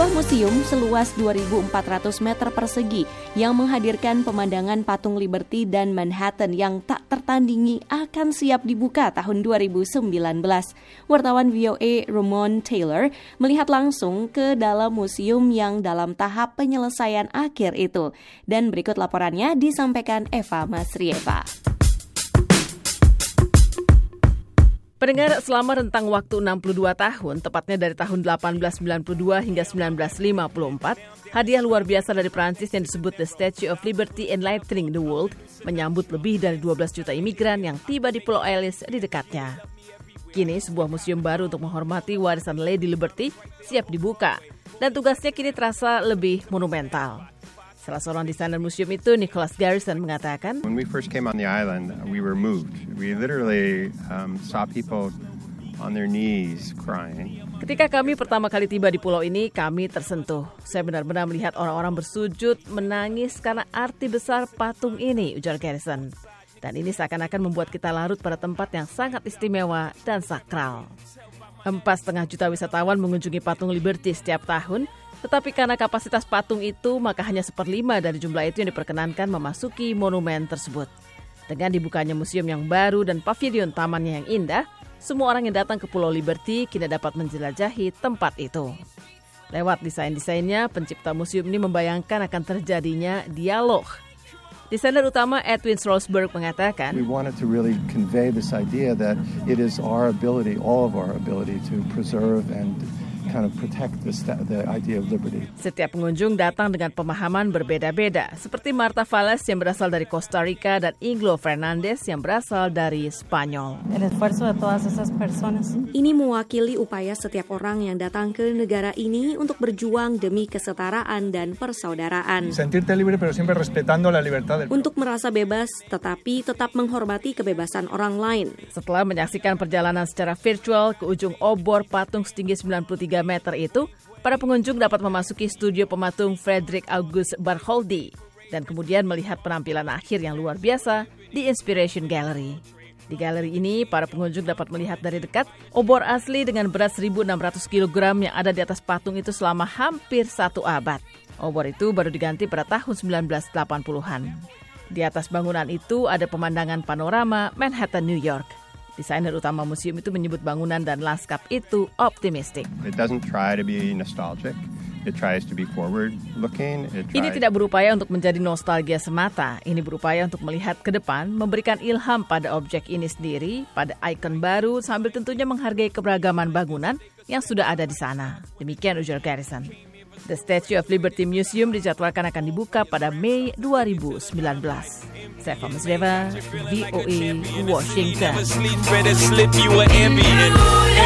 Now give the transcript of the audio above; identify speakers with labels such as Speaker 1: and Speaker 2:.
Speaker 1: Sebuah museum seluas 2.400 meter persegi yang menghadirkan pemandangan patung Liberty dan Manhattan yang tak tertandingi akan siap dibuka tahun 2019. Wartawan VOA Ramon Taylor melihat langsung ke dalam museum yang dalam tahap penyelesaian akhir itu. Dan berikut laporannya disampaikan Eva Masrieva.
Speaker 2: Pendengar, selama rentang waktu 62 tahun, tepatnya dari tahun 1892 hingga 1954, hadiah luar biasa dari Prancis yang disebut The Statue of Liberty Enlightening the World menyambut lebih dari 12 juta imigran yang tiba di Pulau Ellis di dekatnya. Kini, sebuah museum baru untuk menghormati warisan Lady Liberty siap dibuka, dan tugasnya kini terasa lebih monumental. Salah seorang desainer museum itu, Nicholas Garrison, mengatakan,
Speaker 3: When we first came on the island, we were moved. We literally saw people on their knees crying.
Speaker 2: Ketika kami pertama kali tiba di pulau ini, kami tersentuh. Saya benar-benar melihat orang-orang bersujud, menangis karena arti besar patung ini, ujar Garrison. Dan ini seakan-akan membuat kita larut pada tempat yang sangat istimewa dan sakral. 4,5 juta wisatawan mengunjungi patung Liberty setiap tahun, tetapi karena kapasitas patung itu, maka hanya 1/5 dari jumlah itu yang diperkenankan memasuki monumen tersebut. Dengan dibukanya museum yang baru dan pavilion tamannya yang indah, semua orang yang datang ke Pulau Liberty kini dapat menjelajahi tempat itu. Lewat desain-desainnya, pencipta museum ini membayangkan akan terjadinya dialog. Desainer utama Edwin Strasberg mengatakan,
Speaker 4: We wanted to really convey this idea that it is our ability, all of our ability to preserve and kind of protect the idea of liberty.
Speaker 2: Setiap pengunjung datang dengan pemahaman berbeda-beda, seperti Marta Valles yang berasal dari Costa Rica dan Inglo Fernandez yang berasal dari Spanyol.
Speaker 1: Ini mewakili upaya setiap orang yang datang ke negara ini untuk berjuang demi kesetaraan dan persaudaraan.
Speaker 5: Sentirte libre pero siempre respetando la libertad del...
Speaker 1: Untuk merasa bebas tetapi tetap menghormati kebebasan orang lain.
Speaker 2: Setelah menyaksikan perjalanan secara virtual ke ujung obor patung setinggi 93 meter itu, para pengunjung dapat memasuki studio pematung Frederick August Bartholdi dan kemudian melihat penampilan akhir yang luar biasa di Inspiration Gallery. Di galeri ini, para pengunjung dapat melihat dari dekat obor asli dengan berat 1.600 kg yang ada di atas patung itu selama hampir 1 abad. Obor itu baru diganti pada tahun 1980-an. Di atas bangunan itu ada pemandangan panorama Manhattan, New York. Desainer utama museum itu menyebut bangunan dan lanskap itu optimistik.
Speaker 3: It doesn't try to be nostalgic. It tries to be forward-looking.
Speaker 2: Ini tidak berupaya untuk menjadi nostalgia semata. Ini berupaya untuk melihat ke depan, memberikan ilham pada objek ini sendiri, pada ikon baru, sambil tentunya menghargai keberagaman bangunan yang sudah ada di sana. Demikian ujar Garrison. The Statue of Liberty Museum dijadwalkan akan dibuka pada Mei 2019. Saya Eva Masrieva, VOA, Washington.